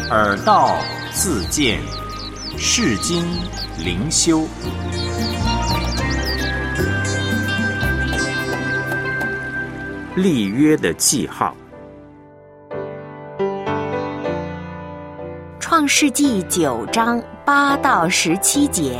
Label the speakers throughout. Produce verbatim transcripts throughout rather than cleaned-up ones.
Speaker 1: 耳道自见，世经灵修。立约的记号。
Speaker 2: 创世纪九章八到十七节。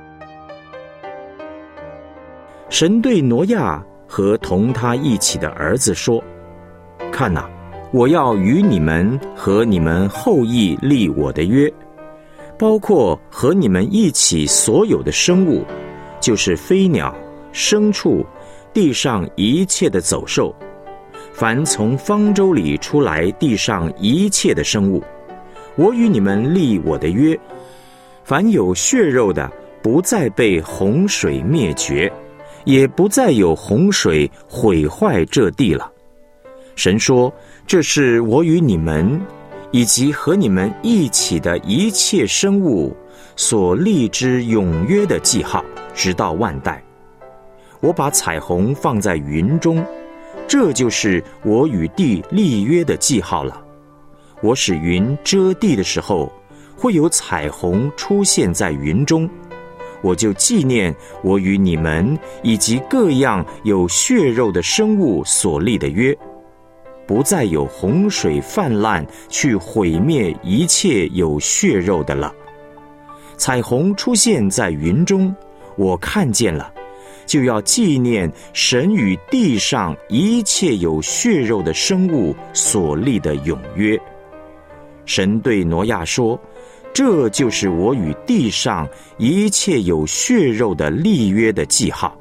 Speaker 1: 神对挪亚和同他一起的儿子说：看哪，我要与你们和你们后裔立我的约，包括和你们一起所有的生物，就是飞鸟、牲畜，地上一切的走兽，凡从方舟里出来地上一切的生物，我与你们立我的约，凡有血肉的，不再被洪水灭绝，也不再有洪水毁坏这地了。神说，这是我与你们以及和你们一起的一切生物所立之永约的记号，直到万代。我把彩虹放在云中，这就是我与地立约的记号了。我使云遮地的时候，会有彩虹出现在云中，我就纪念我与你们以及各样有血肉的生物所立的约，不再有洪水泛滥去毁灭一切有血肉的了。彩虹出现在云中，我看见了，就要纪念神与地上一切有血肉的生物所立的永约。神对挪亚说，这就是我与地上一切有血肉的立约的记号。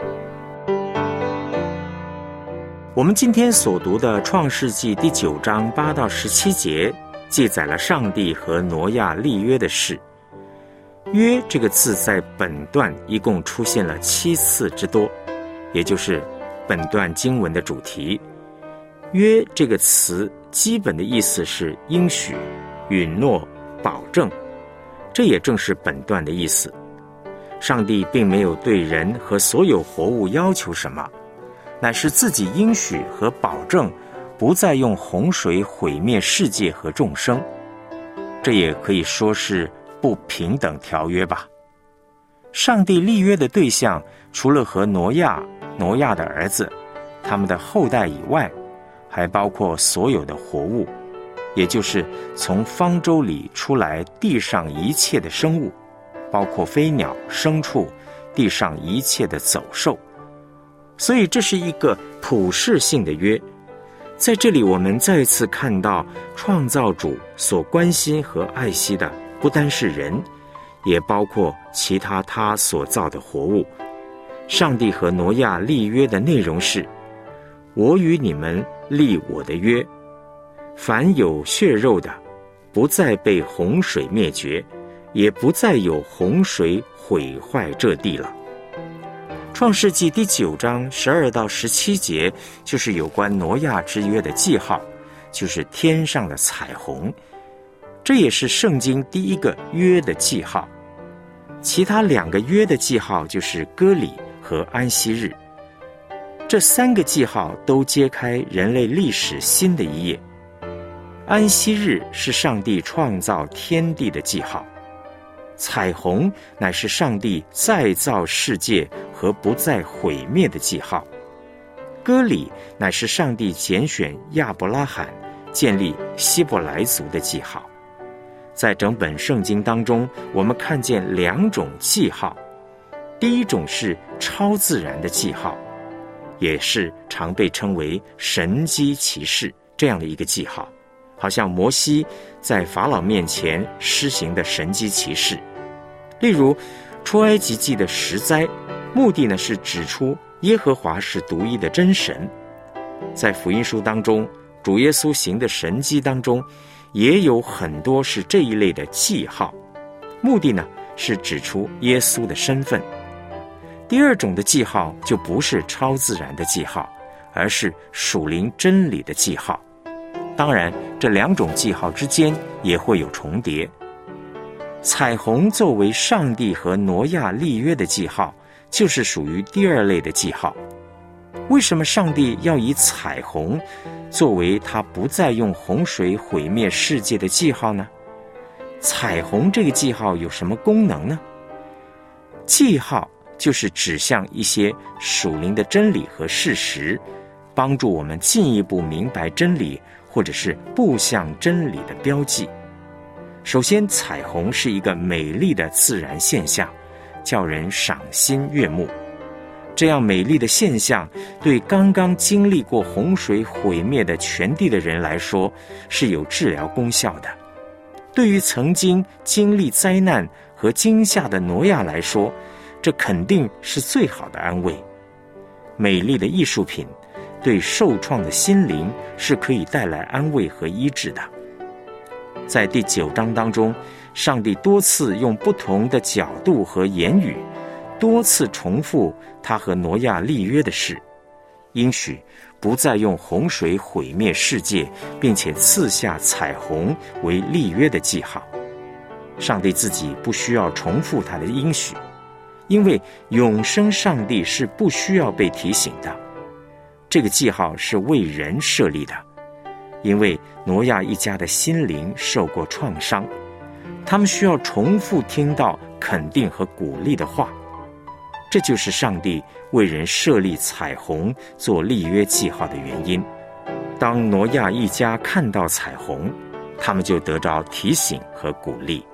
Speaker 1: 我们今天所读的创世纪第九章八到十七节，记载了上帝和挪亚立约的事。约这个字在本段一共出现了七次之多，也就是本段经文的主题。约这个词基本的意思是应许、允诺、保证，这也正是本段的意思。上帝并没有对人和所有活物要求什么，乃是自己应许和保证不再用洪水毁灭世界和众生，这也可以说是不平等条约吧。上帝立约的对象除了和挪亚、挪亚的儿子、他们的后代以外，还包括所有的活物，也就是从方舟里出来地上一切的生物，包括飞鸟、牲畜，地上一切的走兽。所以这是一个普世性的约。在这里我们再次看到创造主所关心和爱惜的不单是人，也包括其他他所造的活物。上帝和挪亚立约的内容是：我与你们立我的约，凡有血肉的，不再被洪水灭绝，也不再有洪水毁坏这地了。创世纪第九章十二到十七节就是有关挪亚之约的记号，就是天上的彩虹，这也是圣经第一个约的记号。其他两个约的记号就是割礼和安息日，这三个记号都揭开人类历史新的一页。安息日是上帝创造天地的记号，彩虹乃是上帝再造世界和不再毁灭的记号，割礼乃是上帝拣选亚伯拉罕建立希伯来族的记号。在整本圣经当中，我们看见两种记号，第一种是超自然的记号，也是常被称为神机骑士这样的一个记号，好像摩西在法老面前施行的神机骑士。例如出埃及记的十灾，目的呢是指出耶和华是独一的真神。在福音书当中，主耶稣行的神迹当中，也有很多是这一类的记号，目的呢是指出耶稣的身份。第二种的记号就不是超自然的记号，而是属灵真理的记号。当然，这两种记号之间也会有重叠。彩虹作为上帝和挪亚立约的记号，就是属于第二类的记号。为什么上帝要以彩虹作为他不再用洪水毁灭世界的记号呢？ 彩虹这个记号有什么功能呢？记号就是指向一些属灵的真理和事实，帮助我们进一步明白真理，或者是步向真理的标记。首先，彩虹是一个美丽的自然现象，叫人赏心悦目。这样美丽的现象，对刚刚经历过洪水毁灭的全地的人来说，是有治疗功效的。对于曾经经历灾难和惊吓的挪亚来说，这肯定是最好的安慰。美丽的艺术品对受创的心灵是可以带来安慰和医治的。在第九章当中，上帝多次用不同的角度和言语，多次重复他和挪亚立约的事，应许不再用洪水毁灭世界，并且赐下彩虹为立约的记号。上帝自己不需要重复他的应许，因为永生上帝是不需要被提醒的。这个记号是为人设立的，因为挪亚一家的心灵受过创伤，他们需要重复听到肯定和鼓励的话。这就是上帝为人设立彩虹做立约记号的原因。当挪亚一家看到彩虹，他们就得到提醒和鼓励。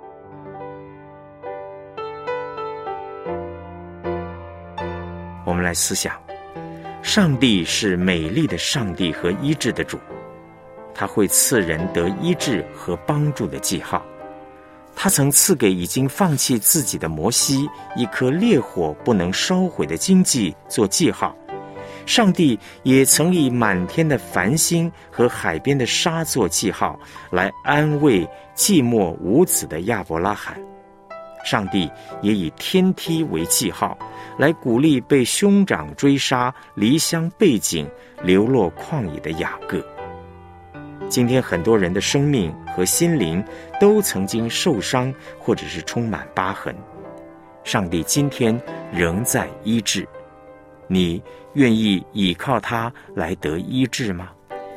Speaker 1: 我们来思想，上帝是美丽的上帝和医治的主，他会赐人得医治和帮助的记号。他曾赐给已经放弃自己的摩西一颗烈火不能烧毁的荆棘做记号，上帝也曾以满天的繁星和海边的沙做记号，来安慰寂寞无子的亚伯拉罕。上帝也以天梯为记号，来鼓励被兄长追杀、离乡背井、流落旷野的雅各。今天很多人的生命和心灵都曾经受伤，或者是充满疤痕。上帝今天仍在医治，你愿意倚靠他来得医治吗？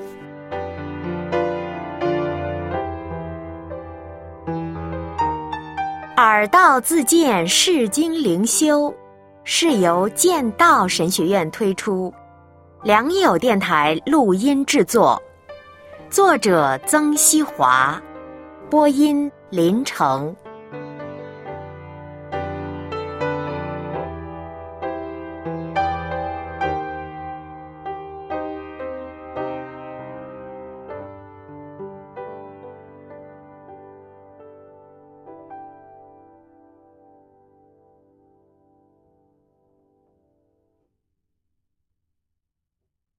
Speaker 2: 耳道自荐释经灵修是由剑道神学院推出，良友电台录音制作，作者曾希华，播音林成。